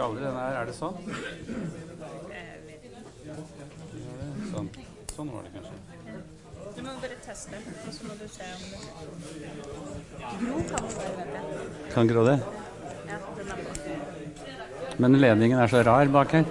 funker aldri den her. Det sånn? Sånn. Sånn var det kanskje. Du må bare teste, og så må du se om det Gro kan det, vet jeg. Kan Gro det? Ja, den på. Men ledningen så rar bak her.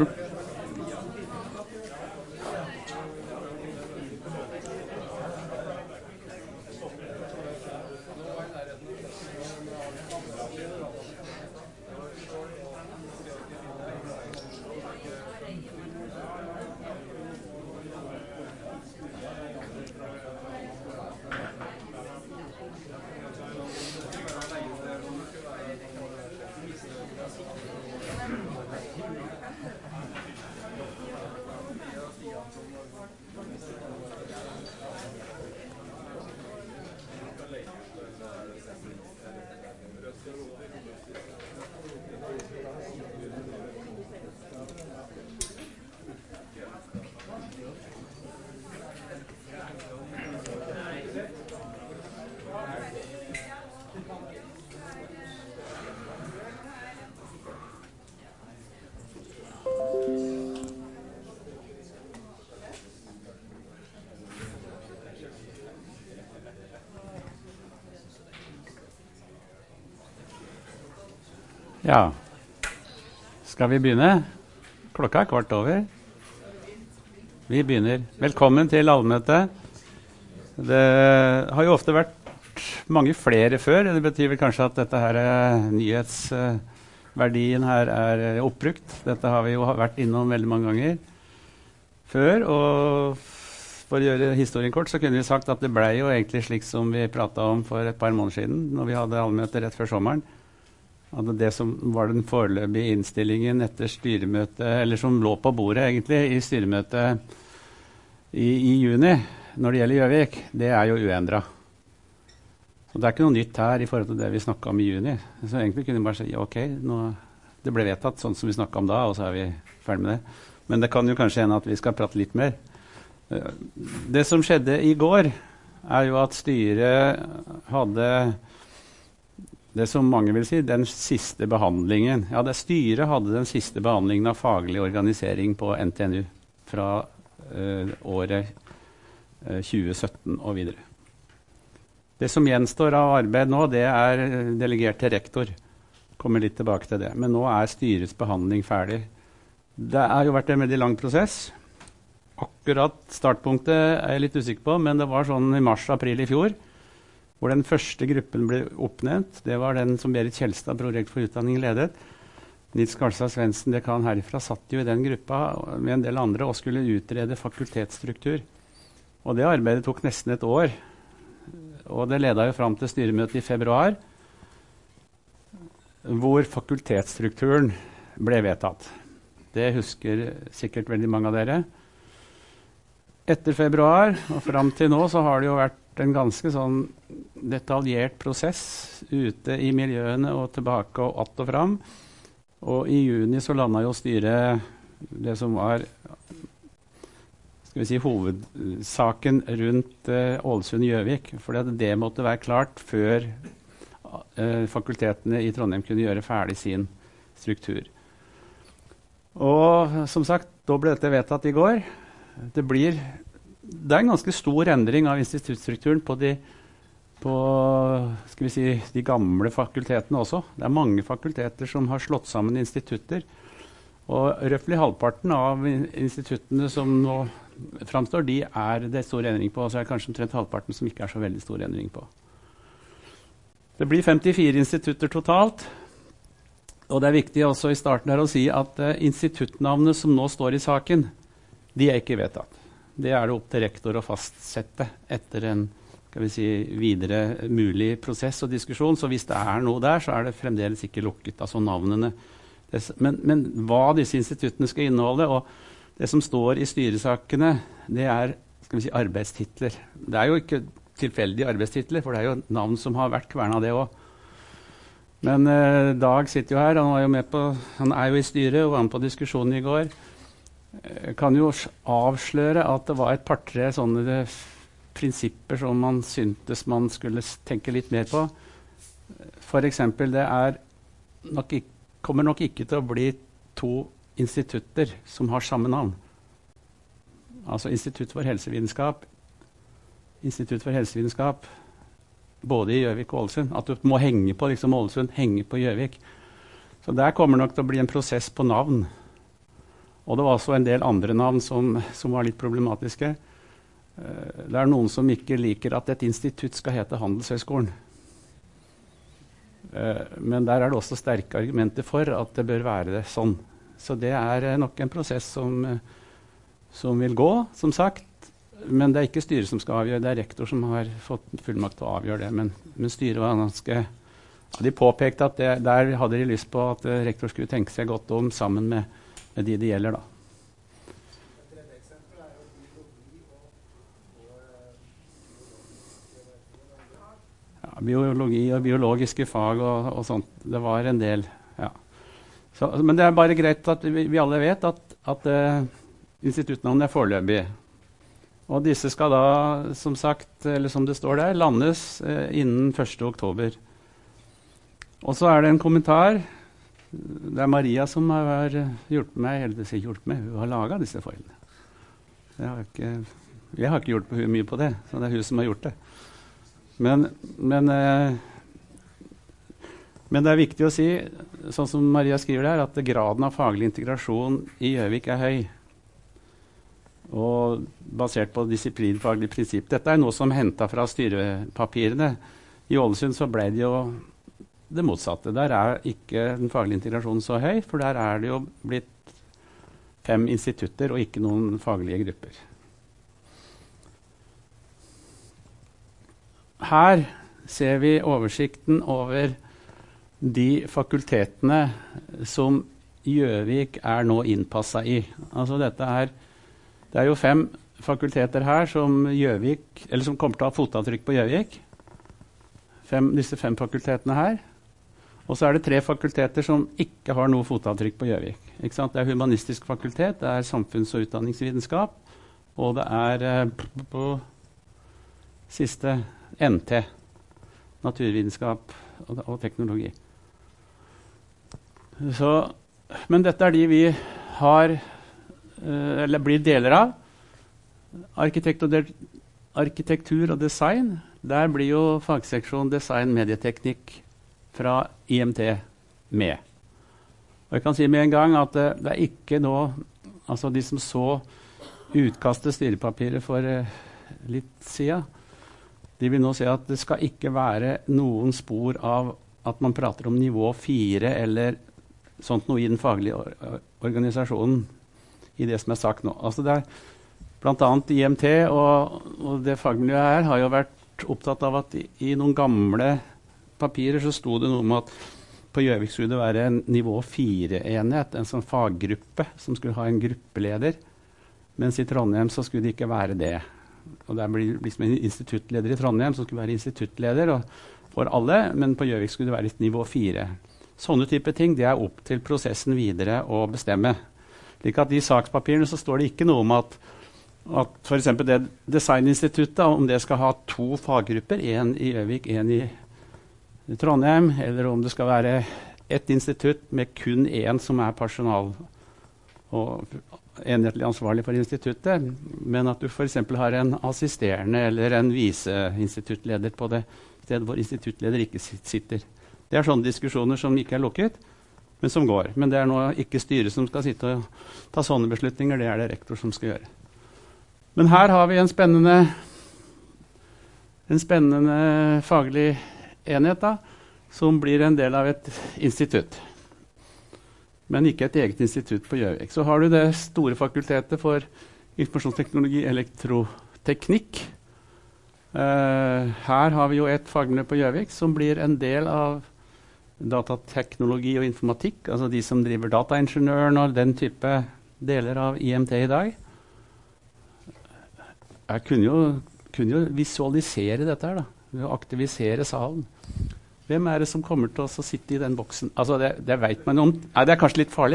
Ja, skal vi begynne? Klokka 15:15. Vi begynner. Velkommen til allmøte. Det har jo ofte vært mange flere før. Det betyr vel kanskje at dette her nyhetsverdien her oppbrukt. Dette har vi jo vært innom veldig mange ganger før, og for å gjøre historien kort så kunne vi sagt at det ble jo egentlig slik som vi pratet om for et par måneder siden, når vi hadde allmøte rett før sommeren. At det som var den foreløpige innstillingen etter styremøtet, eller som lå på bordet egentlig i styremøtet i juni, når det gjelder Gjøvik, det jo uendret. Så det ikke noe nytt her i forhold til det vi snakket om i juni. Så egentlig kunne vi bare si, ok, det ble vedtatt sånn som vi snakket om da, og så vi ferdig med det. Men det kan jo kanskje hende at vi skal prate litt mer. Det som skjedde i går, jo at styret hadde det som mange vil si, den siste behandlingen. Ja, styret hadde den siste behandlingen av faglig organisering på NTNU fra året 2017 og videre. Det som gjenstår av arbeid nå, det delegert til rektor. Kommer litt tilbake til det. Men nå styrets behandling ferdig. Det jo vært en veldig lang prosess. Akkurat startpunktet jeg litt usikker på, men det var sånn i mars-april i fjor, hvor den første gruppen ble oppnevnt. Det var den som Berit Kjelstad, prorektor for utdanning, ledet. Nils Karlstad Svendsen, dekan herifra, satt jo i den gruppa med en del andre og skulle utrede fakultetsstruktur. Og det arbeidet tok nesten et år. Og det ledet jo fram til styremøtet i februar, hvor fakultetsstrukturen ble vedtatt. Det husker sikkert veldig mange av dere. Etter februar og fram til nå så har det jo vært en ganske sånn detaljert prosess ute i miljøene og tilbake og att og fram. Og i juni så landet jo styret det som var hovedsaken rundt Ålesund-Gjøvik, fordi det måtte være klart før fakultetene i Trondheim kunne gjøre ferdig sin struktur. Og som sagt, da ble dette vedtatt i går. Det en ganske stor endring av instituttstrukturen på de gamle fakultetene også. Det mange fakulteter som har slått sammen institutter. Og røftlig halvparten av instituttene som nå framstår, det stor endring på, og så det kanskje omtrent halvparten som ikke så veldig stor endring på. Det blir 54 institutter totalt, og det viktig også i starten her å si at instituttnavnet som nå står i saken, de ikke vedtatt. Det det opp til rektor å fastsette etter en videre mulig prosess og diskusjon, så hvis det noe der, så det fremdeles ikke lukket, altså navnene. Men hva disse instituttene skal inneholde, og det som står i styresakene, det arbeidstitler. Det jo ikke tilfeldige arbeidstitler, for det jo navn som har vært kverna det også. Men Dag sitter jo her, han jo i styret og var med på diskusjonen i går. Kan jo avsløre at det var et par-tre sånne prinsipper som man syntes man skulle tenke litt mer på. For eksempel, det nok kommer nok ikke til å bli 2 institutter som har samme navn. Altså Institutt for helsevitenskap, både i Gjøvik og Ålesund. At du må henge på liksom Ålesund, henge på Gjøvik. Så der kommer nok til å bli en prosess på navn. Og det var også en del andre navn som var litt problematiske. Det noen som ikke liker at et institutt skal hete Handelshøyskolen. Men der det også sterke argumenter for at det bør være det sånn. Så det nok en prosess som vil gå, som sagt. Men det ikke styret som skal avgjøre, det rektor som har fått fullmakt til å avgjøre det. Men styret var ganske... De påpekte at der hadde de lyst på at rektor skulle tenke seg godt om sammen med de det gjelder da. Ja, biologi og biologiske fag og sånt. Det var en del, ja. Men det bare greit at vi alle vet at instituttnavnet foreløpig. Og disse skal da, som sagt, eller som det står der, landes innen 1. oktober. Og så det en kommentar. Det Maria som har hjulpet meg, eller ikke hjulpet meg, hun har laget disse foilene. Jeg har ikke hjulpet mye på det, så det hun som har gjort det. Men det viktig å si, sånn som Maria skriver der, at graden av faglig integrasjon i Gjøvik høy. Og basert på disiplinfaglig prinsipp. Dette noe som hentet fra styrepapirene. I Ålesund så ble det jo det motsatte. Der ikke den faglige integrasjonen så høy, for der det jo blitt 5 institutter og ikke noen faglige grupper. Her ser vi oversikten over de fakultetene som Gjøvik nå innpasset i. Altså dette det jo 5 fakulteter her som Gjøvik, eller som kommer til å ha fotavtrykk på Gjøvik. Disse 5 fakultetene her. Og så det 3 fakulteter som ikke har noe fotavtrykk på Gjøvik. Ikke sant? Det humanistisk fakultet, det samfunns- og utdanningsvitenskap, og det på siste NT, naturvitenskap og teknologi. Men dette de vi har, eller blir deler av. Arkitektur og design, der blir jo fagseksjon design medieteknikk fra IMT med. Og jeg kan si med en gang at det ikke nå, altså de som så utkastet styrepapiret for litt siden, de vil nå se at det skal ikke være noen spor av at man prater om nivå 4 eller sånt noe i den faglige organisasjonen i det som sagt nå. Altså det blant annet IMT og det fagmiljøet her har jo vært opptatt av at i noen gamle papirer så sto det noe om at på Gjøvik skulle det være en nivå 4-enhet, en sånn faggruppe som skulle ha en gruppeleder, mens i Trondheim så skulle det ikke være det. Og det blir liksom en instituttleder i Trondheim som skulle være instituttleder for alle, men på Gjøvik skulle det være et nivå 4. Sånne type ting, det opp til prosessen videre å bestemme. Slik at i sakspapirene så står det ikke noe om at for eksempel det designinstituttet, om det skal ha 2 faggrupper, en i Gjøvik, en i Trondheim, eller om det skal være et institutt med kun en som personal og enhetlig ansvarlig for instituttet, men at du for eksempel har en assisterende eller en viseinstituttleder på det stedet hvor instituttleder ikke sitter. Det sånne diskusjoner som ikke lukket, men som går. Men det nå ikke styret som skal sitte og ta sånne beslutninger, det det rektor som skal gjøre. Men her har vi en spennende faglig enhet da, som blir en del av et institutt. Men ikke et eget institutt på Gjøvik. Så har du det store fakultetet for informasjonsteknologi, elektroteknikk. Her har vi jo et fagmiljø på Gjøvik som blir en del av datateknologi og informatikk, altså de som driver dataingeniøren og den type deler av IMT i dag. Jeg kunne jo visualisere dette her da, ved å aktivisere salen. Hvem det som kommer til å sitte i den boksen? Altså det vet man om. Nei, det kanskje litt farlig.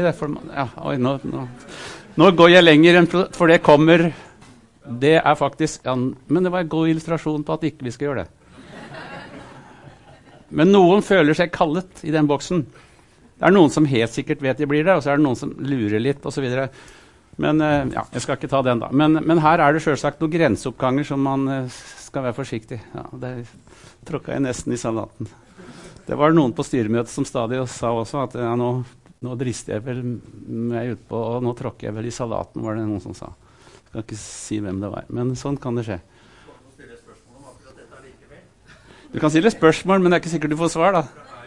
Nå går jeg lenger, for det kommer. Det faktisk, ja, men det var en god illustrasjon på at ikke vi skal gjøre det. Men noen føler seg kallet i den boksen. Det noen som helt sikkert vet de blir det, og så det noen som lurer litt, og så videre. Men ja, jeg skal ikke ta den da. Men her det selvsagt noen grenseoppganger som man skal være forsiktig. Ja, der tråkket jeg nesten i salaten. Det var noen på styremøtet som stadig sa også at ja, nå drister jeg vel meg ut på, og nå tråkker jeg vel i salaten, var det noen som sa. Jeg skal ikke si hvem det var, men sånn kan det skje. Du kan stille spørsmål, men det ikke sikkert du får svar da.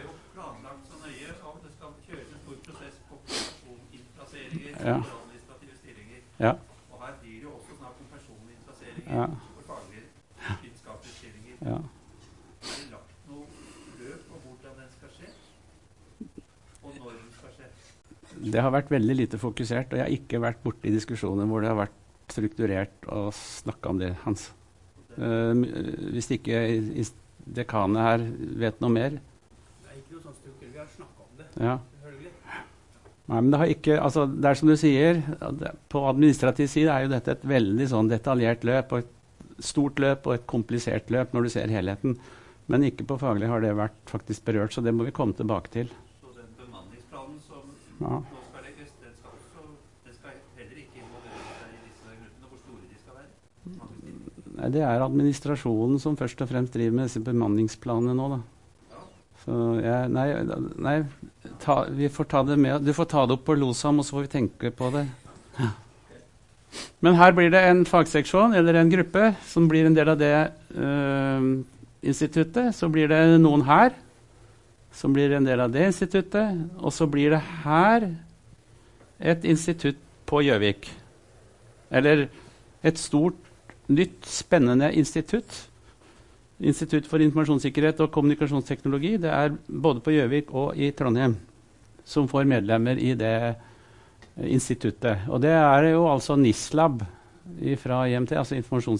Ja. Ja. Og her blir det jo også snakk om personlige innplasseringer Ja. for faglige vitenskapelige stillinger. Ja. Det lagt noe løp på hvordan den skal skje, og når den skal skje? Det har vært veldig lite fokusert, og jeg har ikke vært borte i diskusjoner hvor det har vært strukturert og snakket om det, Hans. Hvis ikke dekanet her vet noe mer. Det ikke noe sånn struktur, vi har snakket om det. Ja. Nei, men det har ikke, altså det som du sier, på administrativ side jo dette et veldig sånn detaljert løp, og et stort løp og et komplisert løp når du ser helheten. Men ikke på faglig har det vært faktisk berørt, så det må vi komme tilbake til. Så den bemanningsplanen som Ja. nå skal legges, den skal heller ikke involvere seg i disse gruppene, hvor store de skal være? Nei, det administrasjonen som først og fremst driver med disse bemanningsplanene nå da. Så nei, vi får ta det med. Du får ta det opp på LOSAM, og så får vi tenke på det. Ja. Men her blir det en fagseksjon, eller en gruppe, som blir en del av det instituttet. Så blir det noen her, som blir en del av det instituttet. Og så blir det her et institutt på Gjøvik. Eller et stort, nytt, spennende institutt. Institutt for informasjonssikkerhet og kommunikasjonsteknologi, det både på Gjøvik og i Trondheim, som får medlemmer i det instituttet. Og det jo altså NISLab fra IMT, altså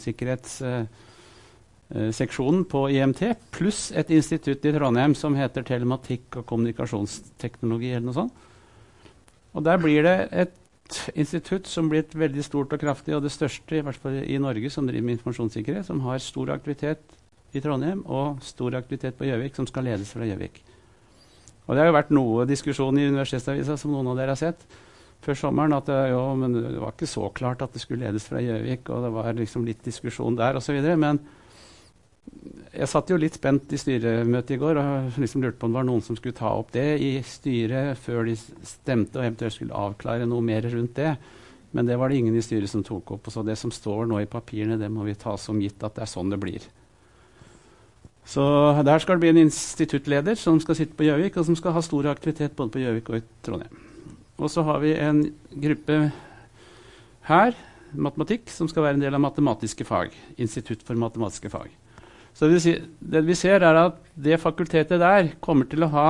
informasjonssikkerhetsseksjonen på IMT, pluss et institutt i Trondheim som heter telematikk og kommunikasjonsteknologi, eller noe sånt. Og der blir det et institutt som blir et veldig stort og kraftig, og det største, i hvert fall i Norge, som driver med informasjonssikkerhet, som har stor aktivitet i Trondheim og stor aktivitet på Gjøvik, som skal ledes fra Gjøvik. Og det har jo vært noe diskusjon i Universitetsavisa, som noen av dere har sett, før sommeren, at men det var ikke så klart at det skulle ledes fra Gjøvik, og det var liksom litt diskusjon der, og så videre, men jeg satt jo litt spent i styremøtet i går, og liksom lurte på om det var noen som skulle ta opp det i styret, før de stemte, og eventuelt skulle avklare noe mer rundt det. Men det var det ingen i styret som tok opp, og så det som står nå i papirene, det må vi ta som gitt at det sånn det blir. Så der skal det bli en instituttleder som skal sitte på Gjøvik, og som skal ha stor aktivitet både på Gjøvik og i Trondheim. Og så har vi en gruppe her, matematikk, som skal være en del av matematiske fag. Institutt for matematiske fag. Så det vi ser at det fakultetet der kommer til å ha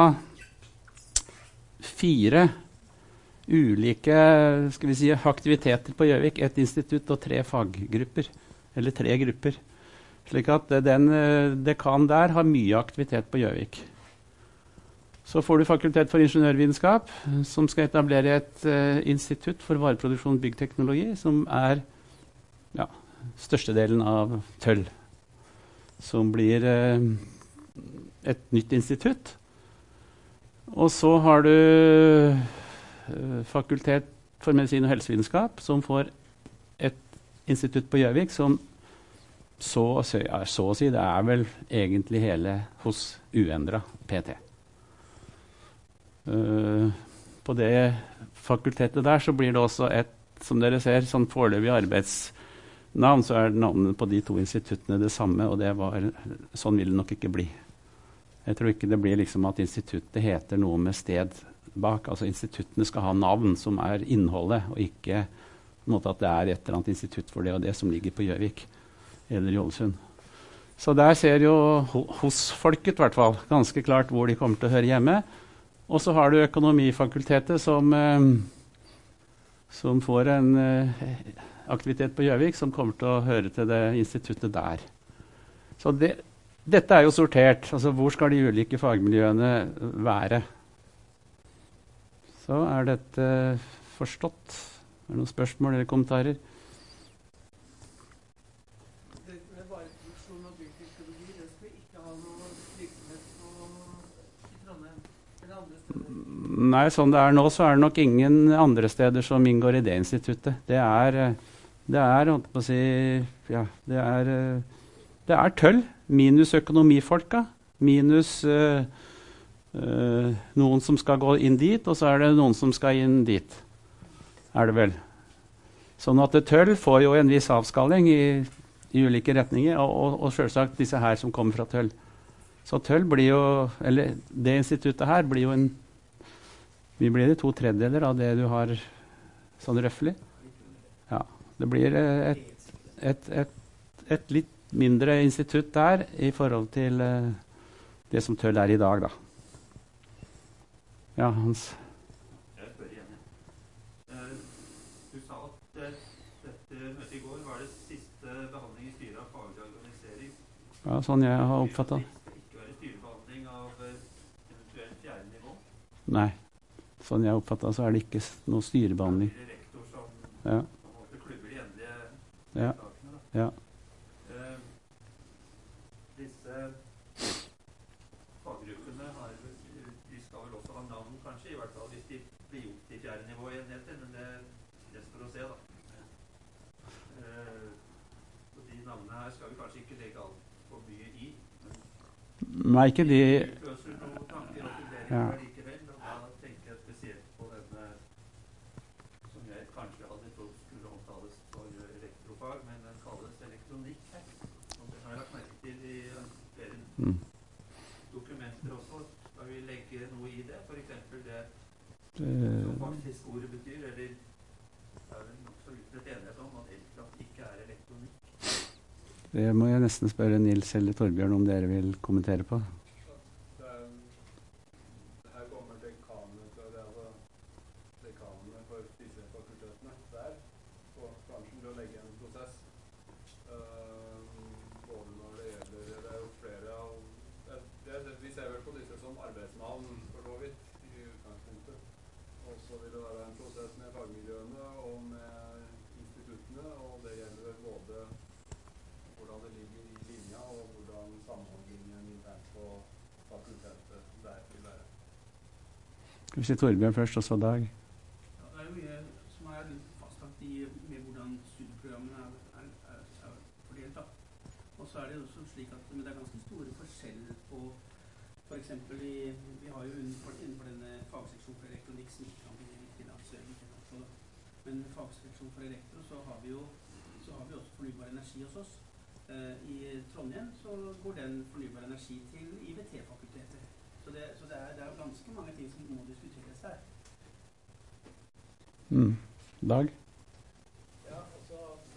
4 ulike skal vi si, aktiviteter på Gjøvik, et institutt og 3 faggrupper, eller 3 grupper. Slik at den dekan der har mye aktivitet på Gjøvik. Så får du fakultet for ingeniørvitenskap, som skal etablere et institutt for vareproduksjon og byggteknologi, som ja, størstedelen av Tøll, som blir et nytt institutt. Og så har du fakultet for medisin og helsevitenskap, som får et institutt på Gjøvik, som så å si, det vel egentlig hele hos uendret PT. På det fakultetet der så blir det også et, som dere ser, sånn foreløpig arbeidsnavn, så navnet på de 2 instituttene det samme, og sånn vil det nok ikke bli. Jeg tror ikke det blir liksom at instituttet heter noe med sted bak, altså instituttene skal ha navn som innholdet, og ikke på en måte at det et eller annet institutt for det og det som ligger på Gjøvik eller i Ålesund. Så der ser jo hos folket i hvert fall ganske klart hvor de kommer til å høre hjemme. Og så har du økonomifakultetet som får en aktivitet på Gjøvik som kommer til å høre til det instituttet der. Så dette jo sortert. Altså hvor skal de ulike fagmiljøene være? Så dette forstått? Noen spørsmål eller kommentarer? Nei, sånn det er nå, så er det nok ingen andre steder som inngår i det instituttet. Det er holdt på å si, ja, det er tøll, minus økonomifolka, minus noen som skal gå inn dit, og så er det noen som skal inn dit, er det vel. Sånn at tøll får jo en viss avskalling i ulike retninger, og selvsagt disse her som kommer fra tøll. Så tøll blir jo, eller det instituttet her blir jo vi blir 2/3 av det du har sånn røffelig. Ja, det blir et litt mindre institutt der i forhold til det som tøll er i dag, da. Ja, Hans. Jeg spør igjen. Du sa at dette møtet i går var det siste behandling i styret av faglig organisering. Ja, sånn jeg har oppfattet. Det skal ikke være styrebehandling av eventuelt 4. nivå. Nei, sånn jeg har oppfattet, så er det ikke noe styrebehandling. Det blir rektor som Ja, på en måte klubber de endelige ja, sakene. Da. ja. Disse faggruppene de skal vel også ha navn, kanskje, i hvert fall hvis de blir gjort til 4. nivå-enheter, men det står å se, da. Og de navnene her skal vi kanskje ikke legge alt for mye i, men Nei, ikke de utløser noen tanker og funderinger Ja. likevel, og da tenker jeg spesielt på denne som jeg kanskje hadde trodd skulle omtales for elektrofag, men den kalles elektronikk her, og det har jeg lagt merke til i flere Mm. dokumenter også. Skal vi legge noe i det? For eksempel det Eh, som faktisk ordet betyr, eller det er vel nokså utbredt enighet om at elkraft ikke er elektronikk. Det må jeg nesten spørre Nils eller Torbjørn om dere vil kommentere på. Her kommer dekanene for disse fakultetene der, og bransjen til å legge en prosess. Både når det gjelder, det er jo flere av, vi ser vel på disse som arbeidsnavn for så vidt i utgangspunktet. Og så vil det være en prosess med fagmiljøene og med instituttene, og det gjelder vel både hvordan det ligger i linja og hvordan samhandlingen internt på fakultetet der vil være. Skal vi si Torbjørn først, og så Dag? Ja, det er jo mye som er fastlagt med hvordan studieprogrammene er fordelt. Da. Og så er det også slik at men det er ganske store forskjeller på for eksempel vi har jo innenfor denne fagseksjonen for elektronikk som ikke kan bli viktig, da, men fagseksjonen for elektro så har vi også fornybar energi hos oss. I Trondheim så går den fornybar energi til IVT-fakultetet. Så det er jo ganske mange ting som må diskuteres der. Mm. Dag? Ja, altså,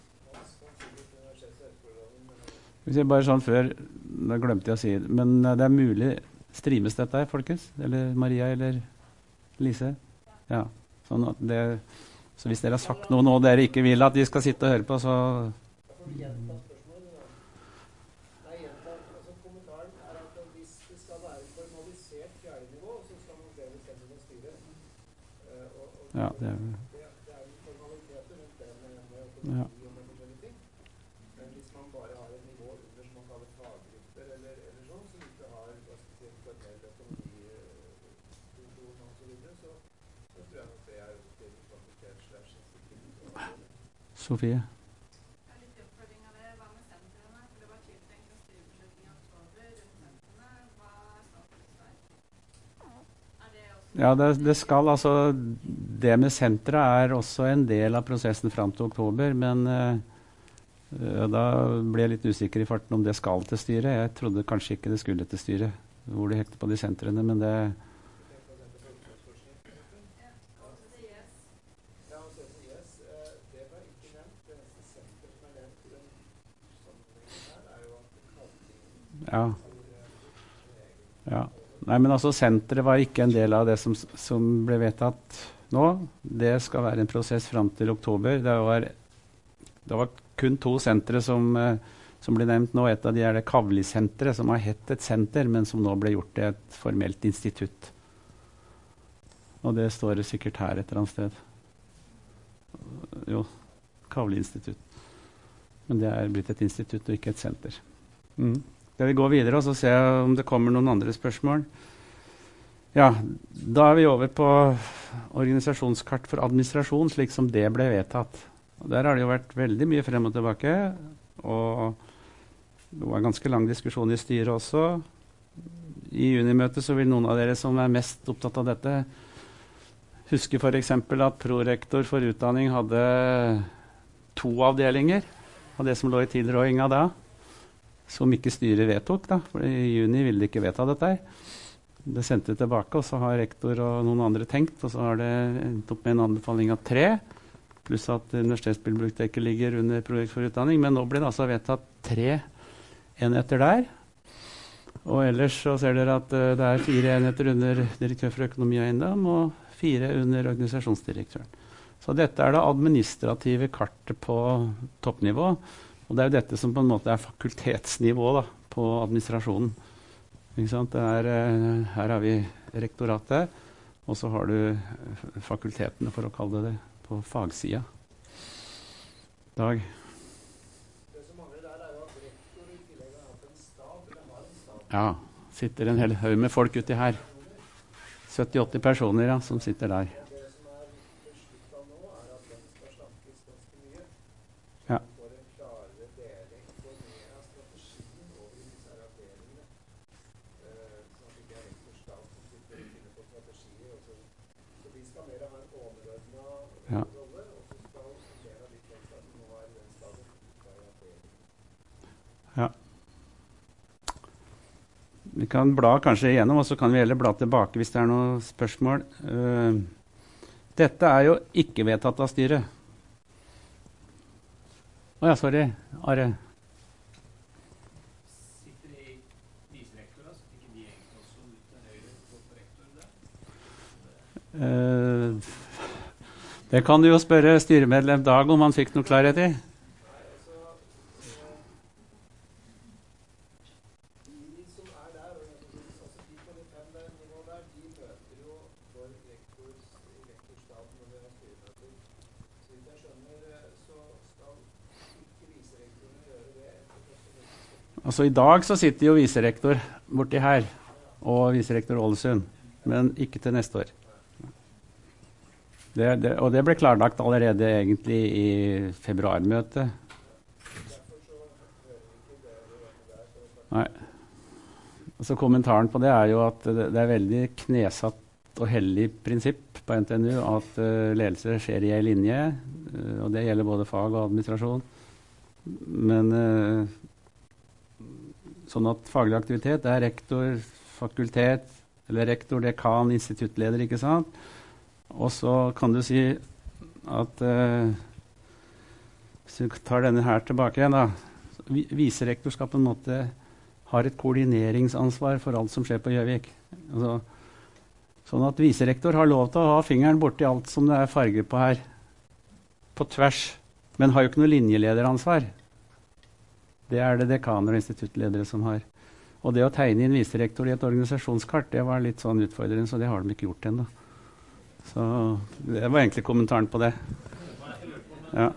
Skal vi si bare sånn før, da glemte jeg å si det, men det er mulig, streames dette her, folkens? Eller Maria, eller Lise? Ja, sånn at så hvis dere har sagt noe nå dere ikke vil at de skal sitte og høre på, så ja, det er ja. Men hvis man bare har et nivå under som man kaller faggrupper eller sånn, som ikke har formell økonomifunksjon og så videre, så tror jeg nok det er et fakultet/institutt. Sofie? Litt oppfølging av det. Hva med sentrene? For det var tiltenkt en styrebeslutning i oktober rundt sentrene. Hva er status der? Er det også Ja, det skal altså det med sentra er også en del av prosessen fram til oktober, men da ble jeg litt usikker i farten om det skal til styret. Jeg trodde kanskje ikke det skulle til styret, hvor det hekter på de sentrene, men det ja. Ja. Nei, men altså senteret var ikke en del av det som ble vedtatt nå. Det skal være en prosess fram til oktober. Det var kun 2 sentre som ble nevnt nå. Et av de er det Kavli-senteret, som har hett et senter, men som nå ble gjort til et formelt institutt. Og det står det sikkert her et eller annet sted. Jo, Kavli-institutt. Men det er blitt et institutt og ikke et senter. Skal vi gå videre og så se om det kommer noen andre spørsmål? Ja, da er vi over på organisasjonskart for administrasjon, slik som det ble vedtatt. Og der har det jo vært veldig mye frem og tilbake, og det var ganske lang diskusjon i styret også. I junimøtet så vil noen av dere som er mest opptatt av dette, huske for eksempel at prorektor for utdanning hadde 2 avdelinger av det som lå i tilrådinga da, som ikke styret vedtok da, for i juni ville de ikke vedta dette her. Det sendte tilbake, og så har rektor og noen andre tenkt, og så har det endt opp med en anbefaling av 3, pluss at universitetsbiblioteket ligger under projekt for utdanning, men nå ble det altså vedtatt 3 enheter der. Og ellers så ser dere at det er 4 enheter under direktør for økonomi og eiendom, og 4 under organisasjonsdirektøren. Så dette er det administrative kartet på toppnivå, og det er jo dette som på en måte er fakultetsnivå da, på administrasjonen. Ikke sant? Her har vi rektoratet, og så har du fakultetene, for å kalle det, på fagsida. Dag. Det som mangler der er jo at rektor i tillegg har hatt en stab, eller har en stab. Ja, sitter en hel haug med folk uti her. 70-80 personer ja, som sitter der. Det som er besluttet nå er at den skal slankes ganske mye. Ja. Man får en klarere deling på mer av strategien over i disse her avdelingene. Sånn at det ikke er rektor stab som sitter og finner på strategier. Så de skal mer ha en overordnet Ja. rolle, og så skal mer av de tekstene som nå er i den staben, være i avdelingen. Ja. Vi kan bla kanskje igjennom, og så kan vi heller bla tilbake hvis det er noen spørsmål. Dette er jo ikke vedtatt av styret. Åja, sorry, Are. Sitter de viserektor, altså? Sitter ikke de egentlig også ut til høyre på rektor der? Det kan du jo spørre styremedlem Dag om han fikk noe klarhet i. De som er der, altså de på det 5 nivået der, de møter jo for rektorstaben når vi har styremøter. Så vidt jeg skjønner, så skal ikke viserektorene gjøre det etter første møte. Altså i dag så sitter jo viserektor borti her, og viserektor Ålesund, men ikke til neste år. Og det ble klarlagt allerede egentlig i februarmøtet. Nei. Altså kommentaren på det er jo at det er veldig knesatt og hellig prinsipp på NTNU at ledelse skjer i en linje, og det gjelder både fag og administrasjon. Men sånn at faglig aktivitet er rektor, fakultet, eller rektor, dekan, instituttleder, ikke sant? Og så kan du si at hvis du tar denne her tilbake igjen da, viserektor skal på en måte har et koordineringsansvar for alt som skjer på Gjøvik. Altså, sånn at viserektor har lov til å ha fingeren borti alt som det er farger på her, på tvers, men har jo ikke noe linjelederansvar. Det er det dekaner og instituttledere som har. Og det å tegne inn viserektor i et organisasjonskart, det var litt sånn utfordrende, så det har de ikke gjort ennå. Så det var egentlig kommentaren på det. Ja.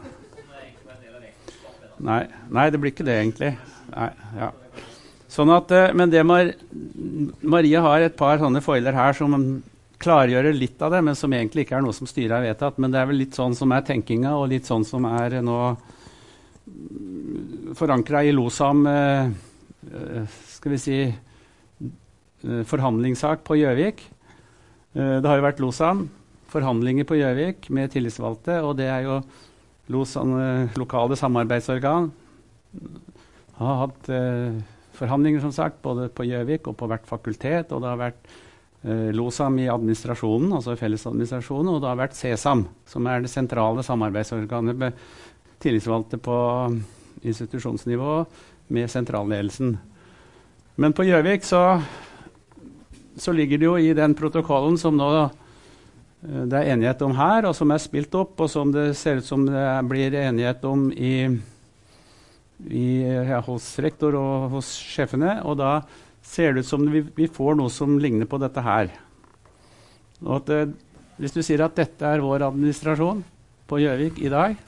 Nei, det blir ikke det egentlig. Nei, ja. Sånn at, men det Marie har et par sånne foiler her som klargjør litt av det, men som egentlig ikke er noe som styret har vedtatt. Men det er vel litt sånn som er tenkinga, og litt sånn som er nå forankret i LOSAM, skal vi si, forhandlingssak på Gjøvik. Det har jo vært LOSAM, forhandlinger på Gjøvik med tillitsvalgte, og det er jo LOSAM, lokale samarbeidsorgan. Har hatt forhandlinger, som sagt, både på Gjøvik og på hvert fakultet, og det har vært LOSAM i administrasjonen, altså fellesadministrasjonen, og det har vært CESAM, som er det sentrale samarbeidsorganet med tillitsvalgte på institusjonsnivå med sentralledelsen. Men på Gjøvik så ligger det jo i den protokollen som nå det er enighet om her, og som er spilt opp, og som det ser ut som det blir enighet om hos rektor og hos sjefene, og da ser det ut som vi får noe som ligner på dette her. Og at, hvis du sier at dette er vår administrasjon på Gjøvik i dag,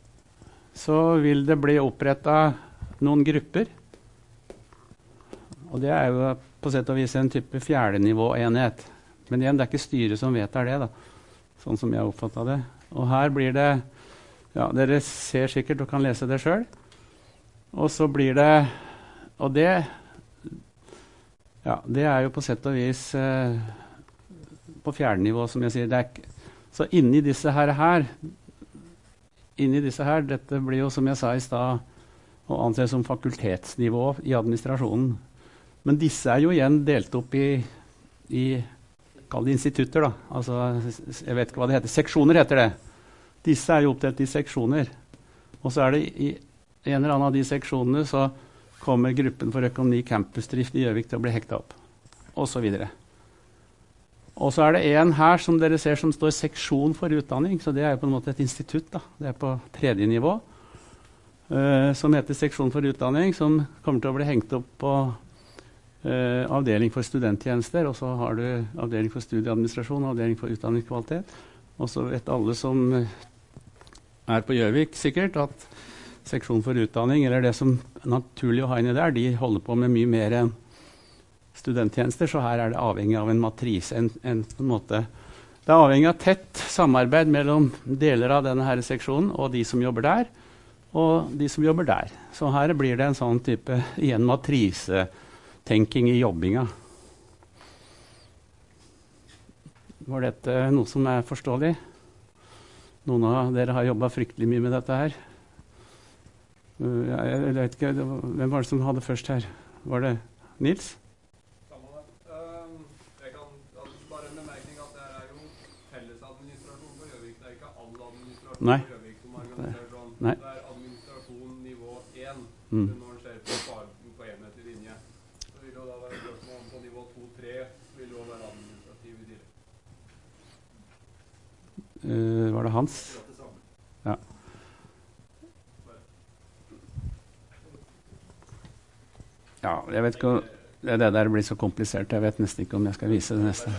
så vil det bli opprettet noen grupper. Og det er jo på sett og vis en type fjerdenivåenhet. Men igjen, det er ikke styret som vedtar det, da. Sånn som jeg oppfattet det. Og her blir det, ja, dere ser sikkert og kan lese det selv. Og så blir det, og det, ja, det er jo på sett og vis på fjerdenivå, som jeg sier. Det er ikke, så inni disse her, dette blir jo, som jeg sa i sted, å anse som fakultetsnivå i administrasjonen. Men disse er jo igjen delt opp i kall det institutter, da. Altså, jeg vet ikke hva det heter. Seksjoner heter det. Disse er jo oppdelt i seksjoner. Og så er det i en eller annen av de seksjonene så kommer gruppen for økonomi campusdrift i Gjøvik til å bli hekta opp. Og så videre. Og så er det en her som dere ser som står seksjon for utdanning, så det er jo på en måte et institutt, da. Det er på 3. nivå, som heter seksjon for utdanning, som kommer til å bli hengt opp på avdeling for studenttjenester, og så har du avdeling for studieadministrasjon, avdeling for utdanningskvalitet. Og så vet alle som er på Gjøvik sikkert at seksjon for utdanning, eller det som er naturlig å ha inni der, de holder på med mye mer studenttjenester, så her er det avhengig av en matrise, på en måte. Det er avhengig av tett samarbeid mellom deler av denne her seksjonen og de som jobber der, og de som jobber der. Så her blir det en sånn type igjen matrisetenking i jobbinga. Var dette noe som er forståelig? Noen av dere har jobbet fryktelig mye med dette her. Jeg vet ikke, hvem var det som hadde først her? Var det Nils? Nei. Nei. Det er administrasjon nivå 1 når man ser på enhet i linje. Så vil det da være spørsmål om på nivå 2-3 vil det også være administrativ i tillegg. Var det Hans? Ja. Ja, jeg vet ikke om det der blir så komplisert. Jeg vet nesten ikke om jeg skal vise det neste.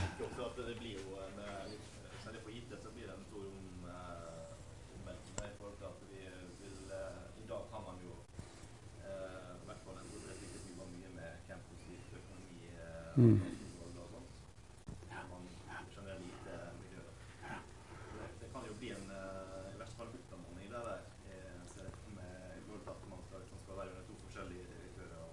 Mm. Det kan jo bli en i hvert fall utdanning der med at man skal være med 2 forskjellige direktører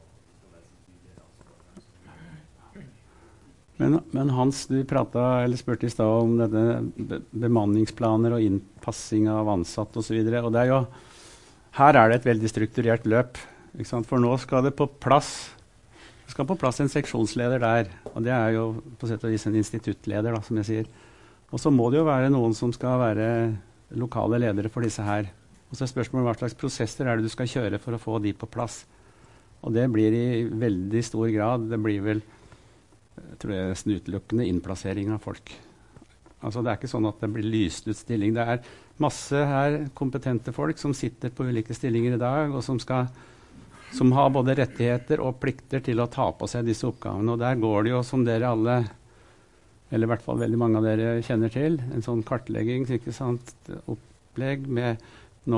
og men Hans, du spurte i sted om denne bemanningsplaner og innpassing av ansatt og så videre, og det er jo, her er det et veldig strukturert løp, ikke sant? For nå skal det på plass en seksjonsleder der, og det er jo på sett og vis en instituttleder, da, som jeg sier. Og så må det jo være noen som skal være lokale ledere for disse her. Og så er spørsmålet hva slags prosesser er det du skal kjøre for å få de på plass. Og det blir i veldig stor grad, det blir vel, jeg tror jeg nesten utelukkende innplassering av folk. Altså det er ikke sånn at det blir lyst ut stilling. Det er masse her kompetente folk som sitter på ulike stillinger i dag, og som har både rettigheter og plikter til å ta på seg disse oppgavene. Og der går det jo, som dere alle, eller i hvert fall veldig mange av dere kjenner til, en sånn kartlegging, ikke sant, opplegg med nå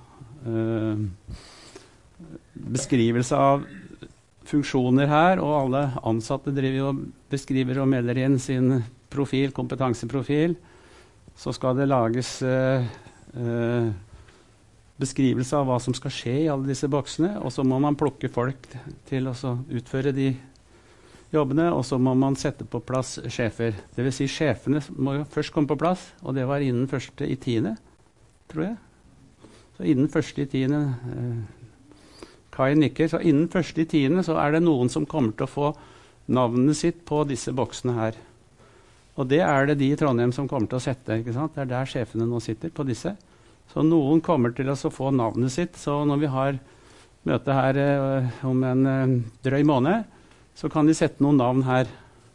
beskrivelse av funksjoner her, og alle ansatte driver jo beskriver og melder inn sin profil, kompetanseprofil. Så skal det lages beskrivelse av hva som skal skje i alle disse boksene, og så må man plukke folk til å utføre de jobbene, og så må man sette på plass sjefer. Det vil si sjefene må jo først komme på plass, og det var innen 1.10., tror jeg. Så innen 1.10. Kai nikker, så innen 1.10. så er det noen som kommer til å få navnet sitt på disse boksene her. Og det er det de i Trondheim som kommer til å sette, ikke sant? Det er der sjefene nå sitter, på disse. Så noen kommer til å få navnet sitt, så når vi har møte her om en drøy måned, så kan de sette noen navn her.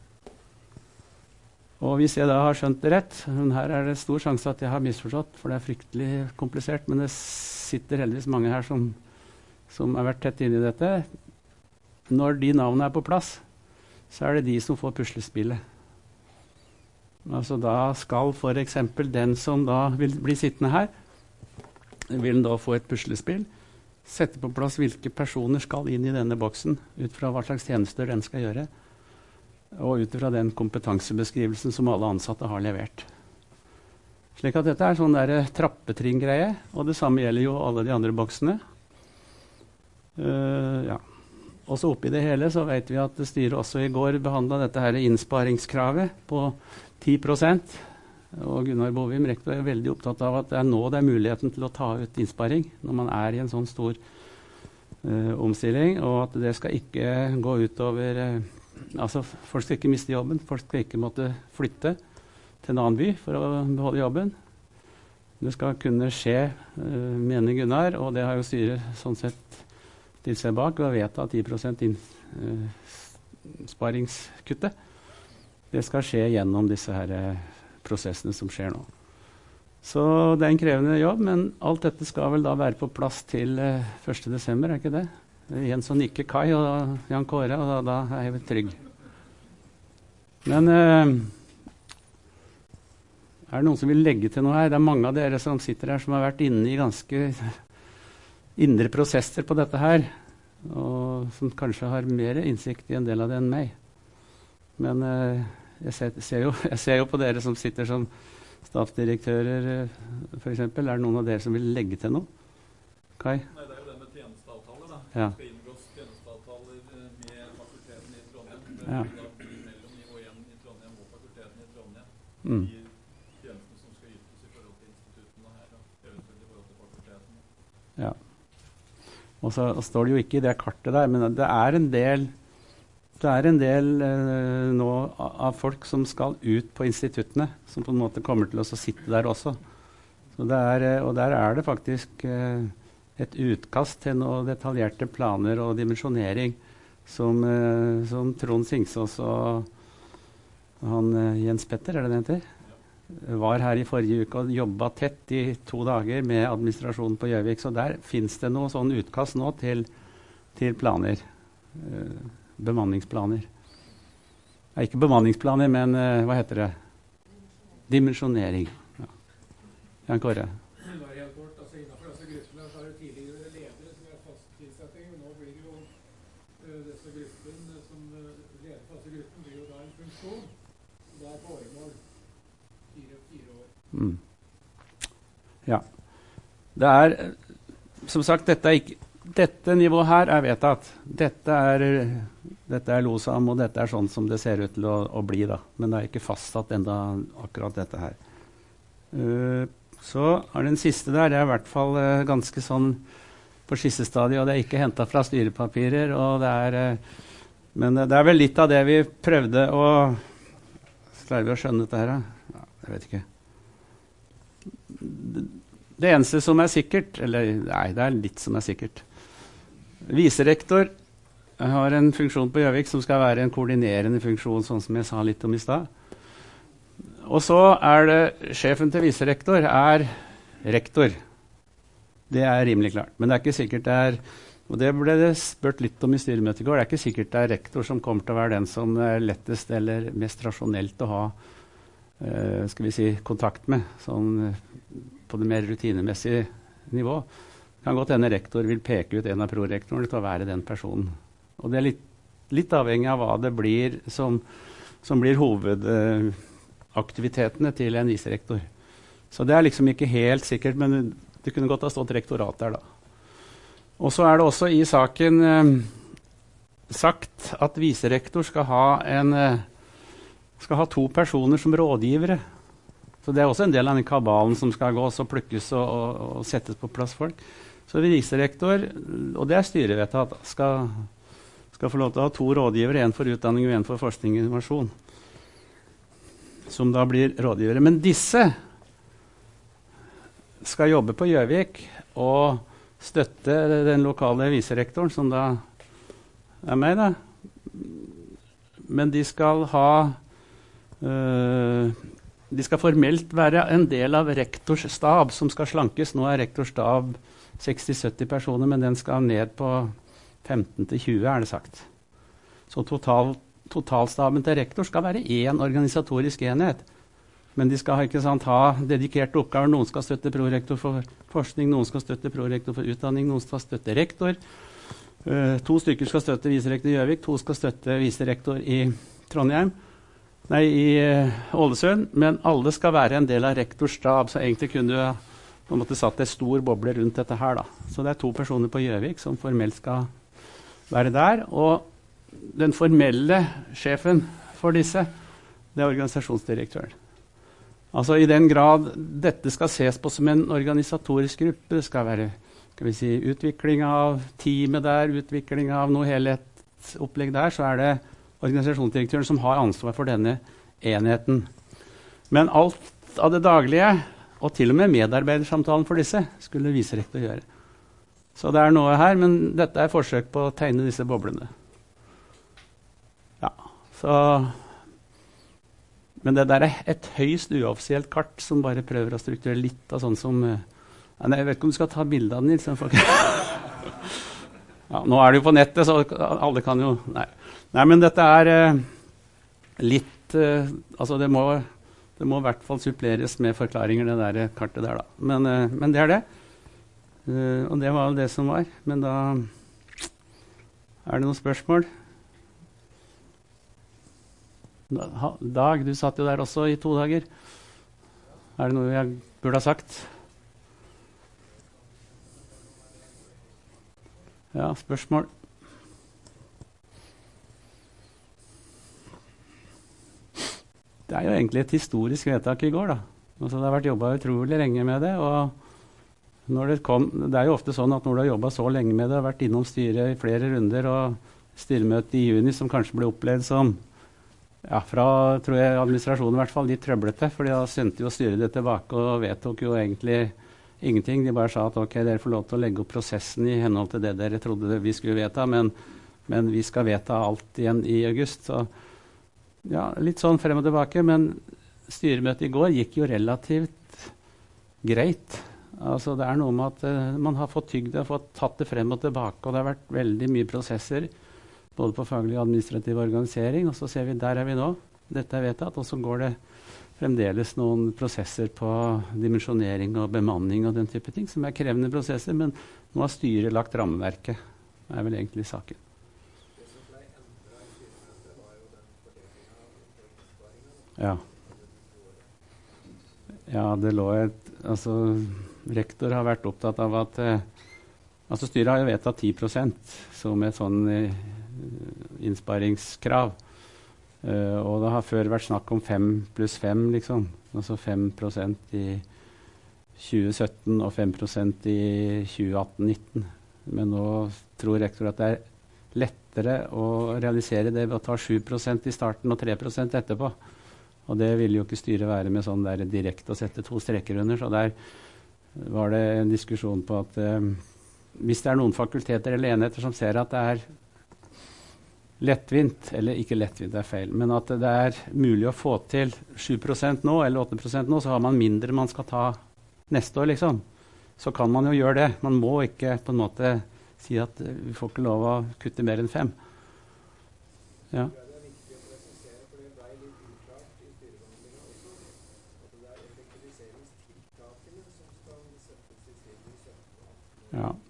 Og hvis jeg da har skjønt det rett, men her er det stor sjanse at jeg har misforstått, for det er fryktelig komplisert, men det sitter heldigvis mange her som har vært tett inne i dette. Når de navnene er på plass, så er det de som får puslespillet. Altså da skal for eksempel den som da vil bli sittende her, vil da få et puslespill sette på plass hvilke personer skal inn i denne boksen, ut fra hva slags tjenester den skal gjøre, og ut fra den kompetansebeskrivelsen som alle ansatte har levert. Slik at dette er sånn der trappetrinn-greie, og det samme gjelder jo alle de andre boksene. Ja. Og så oppi det hele så vet vi at styret også i går behandlet dette her innsparingskravet på 10%. Og Gunnar Bovim, rektor, er veldig opptatt av at det er nå det er muligheten til å ta ut innsparing når man er i en sånn stor omstilling, og at det skal ikke gå utover altså folk skal ikke miste jobben, folk skal ikke måtte flytte til en annen by for å beholde jobben. Det skal kunne skje, mener Gunnar, og det har jo styret sånn sett stilt seg bak ved å vedta 10% innsparingskuttet. Det skal skje gjennom disse her prosessene som skjer nå. Så det er en krevende jobb, men alt dette skal vel da være på plass til 1. desember, er ikke det? Igjen så nikker Kai og Jan Kåre, og da er jeg vel trygg. Men er det noen som vil legge til noe her? Det er mange av dere som sitter her som har vært inne i ganske indre prosesser på dette her, og som kanskje har mer innsikt i en del av det enn meg. Men jeg ser jo på dere som sitter som statsdirektører, for eksempel. Er det noen av dere som vil legge til noe? Kai? Nei, det er jo det med tjenesteavtaler, da. Ja. Det skal inngås tjenesteavtaler med fakulteten i Trondheim. Det Ja. vil da bli mellom nivå 1 i Trondheim og fakulteten i Trondheim. Mm. De tjenestene som skal ytes i forhold til instituttene her, og eventuelt i forhold til fakulteten. Ja. Og så står det jo ikke i det kartet der, men det er en del nå av folk som skal ut på instituttene, som på en måte kommer til å sitte der også. Så og der er det faktisk et utkast til noen detaljerte planer og dimensjonering som Trond Singsås og han Jens Petter, er det det heter? Var her i forrige uke og jobbet tett i 2 dager med administrasjonen på Gjøvik. Så der finnes det noe sånn utkast nå til planer. Bemanningsplaner. Nei, ikke bemanningsplaner, men hva heter det? Dimensjonering. Ja. Jan Kåre. Bare helt kort, altså innenfor disse gruppene så er det tidligere ledere som er fast tilsetting, men nå blir det jo disse gruppene som leder for disse gruppen blir jo da en funksjon. Det er på åremål. 4 år. Mm. Ja. Det er, som sagt, dette nivået her er vedtatt. Dette er LOSAM, og dette er sånn som det ser ut til å bli da. Men det er ikke fastsatt enda akkurat dette her. Så er den siste der, det er i hvert fall ganske sånn på skissestadiet, og det er ikke hentet fra styrepapirer, og men det er vel litt av det vi prøvde å klarer vi å skjønne dette her? Ja, jeg vet ikke. Det eneste som er sikkert, eller nei, det er litt som er sikkert. Viserektor har en funksjon på Gjøvik som skal være en koordinerende funksjon, sånn som jeg sa litt om i stad. Og så er det sjefen til viserektor er rektor. Det er rimelig klart. Men det er ikke sikkert det er, og det ble det spurt litt om i styremøtet i går, det er ikke sikkert det er rektor som kommer til å være den som er lettest eller mest rasjonelt å ha skal vi si, kontakt med, sånn på det mer rutinemessige nivå. Det kan godt hende rektor vil peke ut en av prorektorene til å være den personen. Og det er litt avhengig av hva det blir som blir hovedaktivitetene til en viserektor. Så det er liksom ikke helt sikkert, men det kunne godt ha stått rektorat der da. Og så er det også i saken sagt at viserektor skal ha 2 personer som rådgivere. Så det er også en del av den kabalen som skal gå og plukkes og settes på plass folk. Så viserektor, og det er styrevedtatt, skal få lov til å ha 2 rådgivere, en for utdanning og en for forskning og innovasjon, som da blir rådgivere. Men disse skal jobbe på Gjøvik og støtte den lokale viserektoren, som da er meg da. Men de skal formelt være en del av rektors stab, som skal slankes. Nå er rektors stab 60-70 personer, men den skal ned på 15-20, er det sagt. Så totalstaben til rektor skal være 1 organisatorisk enhet. Men de skal ikke sant, ha dedikerte oppgaver. Noen skal støtte prorektor for forskning, noen skal støtte prorektor for utdanning, noen skal støtte rektor. 2 stykker skal støtte viserektor i Gjøvik, 2 skal støtte viserektor i Trondheim. Nei, i Ålesund. Men alle skal være en del av rektors stab, så egentlig kunne du på en måte satt en stor boble rundt dette her, da. Så det er 2 personer på Gjøvik som formelt skal være der. Og den formelle sjefen for disse, det er organisasjonsdirektøren. Altså i den grad dette skal ses på som en organisatorisk gruppe, det skal være utvikling av teamet der, utvikling av noe helhetsopplegg der, så er det organisasjonsdirektøren som har ansvar for denne enheten. Men alt av det daglige, og til og med medarbeidersamtalen for disse, skulle viserektor gjøre. Så det er noe her, men dette er forsøk på å tegne disse boblene. Ja, så... Men det der er et høyst uoffisielt kart som bare prøver å strukturere litt av sånn som... Nei, jeg vet ikke om du skal ta bilder av den, Nils. Ja, nå er det jo på nettet, så alle kan jo... Nei, men dette er litt... altså det må i hvert fall suppleres med forklaringer, det der kartet der da. Men det er det. Og det var det som var. Men da er det noen spørsmål. Dag, du satt jo der også i 2 dager. Er det noe jeg burde ha sagt? Ja, spørsmål. Det er jo egentlig et historisk vedtak i går, da. Altså, det har vært jobbet utrolig lenge med det, og når det er jo ofte sånn at når du har jobbet så lenge med det, har vært innom styret i flere runder, og styremøtet i juni som kanskje ble opplevd som fra, tror jeg, administrasjonen i hvert fall, litt trøblete, for da sendte jo styret det tilbake og vedtok jo egentlig ingenting. De bare sa at ok, dere får lov til å legge opp prosessen i henhold til det dere trodde vi skulle vedta, men vi skal vedta alt igjen i august. Så ja, litt sånn frem og tilbake, men styremøtet i går gikk jo relativt greit. Altså det er noe med at man har fått tygd det, fått tatt det frem og tilbake, og det har vært veldig mye prosesser, både på faglig og administrativ organisering, og så ser vi, der er vi nå, dette er vedtatt, og så går det fremdeles noen prosesser på dimensjonering og bemanning og den type ting, som er krevende prosesser, men nå har styret lagt rammeverket, det er vel egentlig saken. Det som ble endret i styremøtet var jo den fordelingen av inntektsparingen. Ja. Ja, det lå altså, rektor har vært opptatt av at, altså styret har jo vedtatt 10% som et sånn innsparingskrav. Og det har før vært snakk om 5 + 5, liksom. Altså 5% i 2017 og 5% i 2018-19. Men nå tror rektor at det er lettere å realisere det ved å ta 7% i starten og 3% etterpå. Og det ville jo ikke styret være med sånn der direkte å sette 2 streker under. Så der var det en diskusjon på at hvis det er noen fakulteter eller enheter som ser at det er lettvint, eller ikke lettvint, det er feil, men at det er mulig å få til 7% nå, eller 8% nå, så har man mindre man skal ta neste år, liksom. Så kan man jo gjøre det. Man må ikke på en måte si at vi får ikke lov å kutte mer enn 5. Ja. Det er viktig å presisere, for det ble litt uklart i styrebehandlingen også, at det er effektiviseringstiltakene som skal settes i sving i 17. Ja.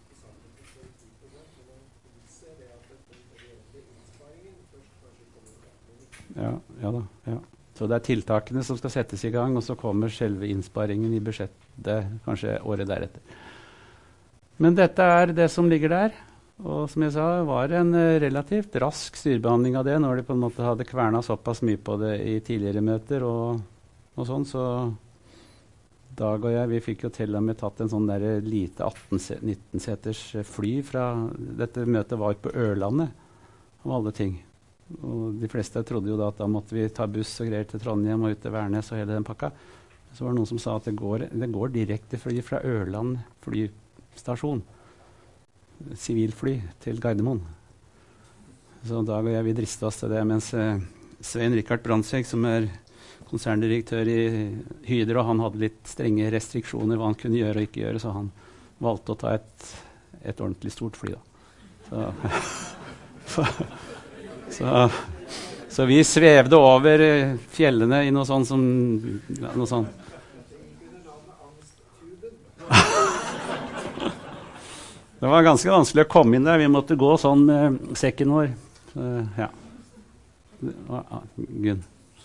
Ja da, ja. Så det er tiltakene som skal settes i gang, og så kommer selve innsparingen i budsjettet kanskje året deretter. Men dette er det som ligger der, og som jeg sa, var en relativt rask styrebehandling av det, når de på en måte hadde kvernet såpass mye på det i tidligere møter og sånn, så Dag og jeg, vi fikk jo til og med tatt en sånn der lite 18-19-seters fly fra, dette møtet var på Ørlandet, av alle ting. Og de fleste trodde jo da at da måtte vi ta buss og greier til Trondheim og ut til Værnes og hele den pakka. Så var det noen som sa at det går direkte fly fra Ørland flystasjon, sivilfly til Gardermoen. Så Dag og jeg, vi dristet oss til det, mens Svein Rikard Brandtzæg, som er konserndirektør i Hydro, han hadde litt strenge restriksjoner hva han kunne gjøre og ikke gjøre, så han valgte å ta et ordentlig stort fly da. Så Så vi svevde over fjellene i noe sånt som noe sånt. Det var ganske vanskelig å komme inn der. Vi måtte gå sånn med sekken vår. Ja. Gunn.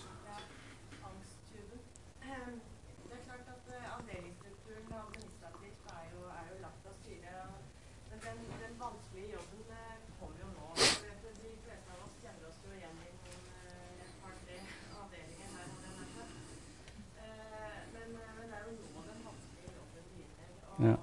Ja.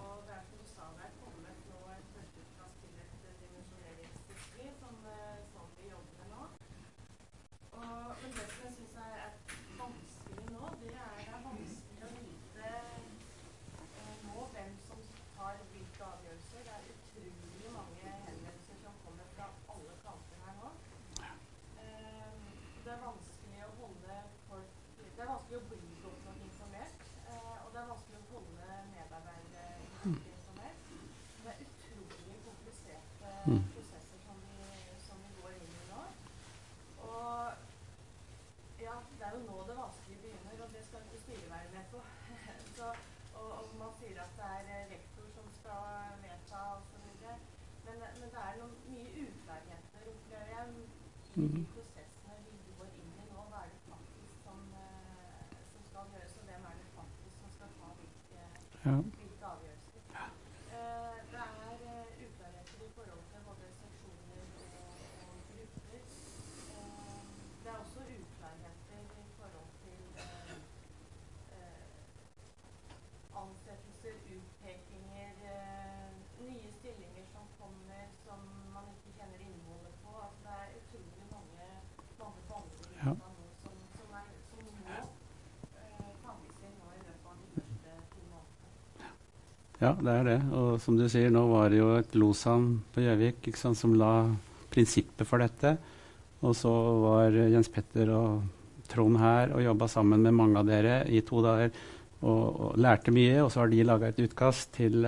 Ja, det er det. Og som du sier, nå var det jo et Losam på Gjøvik, ikke sant, som la prinsippet for dette. Og så var Jens Petter og Trond her og jobbet sammen med mange av dere i 2 dager og lærte mye. Og så har de laget et utkast til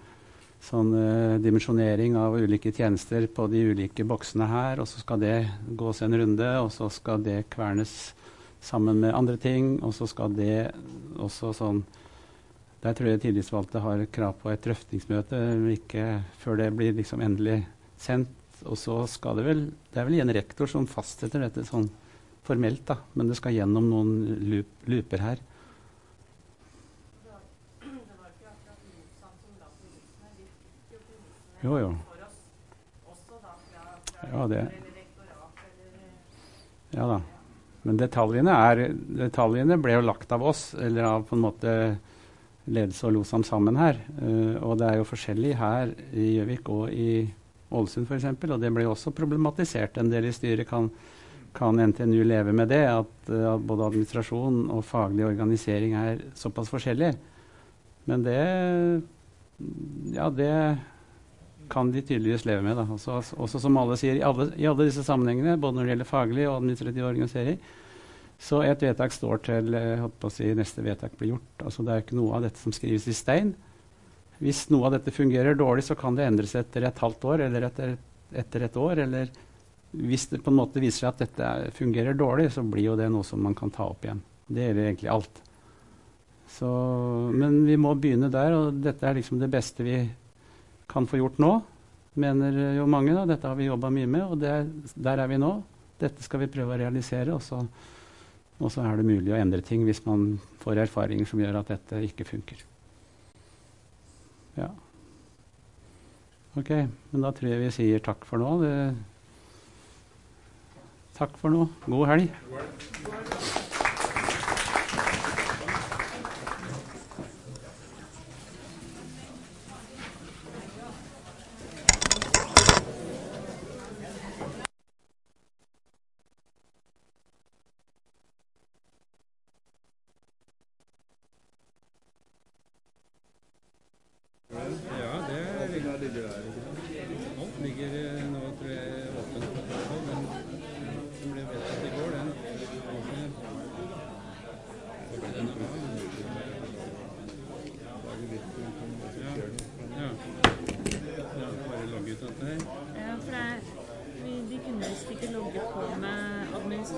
sånn dimensjonering av ulike tjenester på de ulike boksene her. Og så skal det gås en runde, og så skal det kvernes sammen med andre ting. Og så skal det også sånn. Der tror jeg tillitsvalgte har krav på et drøftingsmøte, ikke før det blir liksom endelig sendt. Og så skal det er vel en rektor som fastsetter dette sånn formelt, da. Men det skal gjennom noen looper her. Det var ikke akkurat Losam som la premissene. De fikk jo premissene Jo. for oss. Også da fra Ja, det. eller rektorat eller... Ja da. Men detaljene ble jo lagt av oss, eller av på en måte ledelse og Losam sammen her. Og det er jo forskjellig her i Gjøvik og i Ålesund for eksempel, og det ble jo også problematisert. En del i styret kan NTNU leve med det, at både administrasjon og faglig organisering er såpass forskjellig. Men det kan de tydeligvis leve med, da. Også som alle sier, i alle disse sammenhengene, både når det gjelder faglig og administrativ organisering, så et vedtak står til neste vedtak blir gjort. Altså det er ikke noe av dette som skrives i stein. Hvis noe av dette fungerer dårlig, så kan det endres etter et halvt år, eller etter et år. Eller hvis det på en måte viser seg at dette fungerer dårlig, så blir jo det noe som man kan ta opp igjen. Det gjelder egentlig alt. Men vi må begynne der, og dette er liksom det beste vi kan få gjort nå, mener jo mange. Da. Dette har vi jobbet mye med, og der er vi nå. Dette skal vi prøve å realisere, og så er det mulig å endre ting hvis man får erfaringer som gjør at dette ikke funker. Ja. Ok, men da tror jeg vi sier takk for nå. Takk for nå. God helg.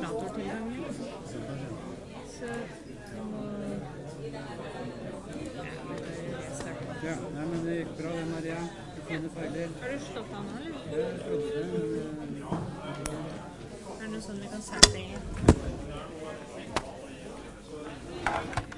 kalkulatortilgang. Så vi må... Ja, nei, men det gikk bra, det, Maria. Fine farger. Har du slått av nå, eller? Ja, jeg trodde det, men... Er det noe sånn vi kan sette i?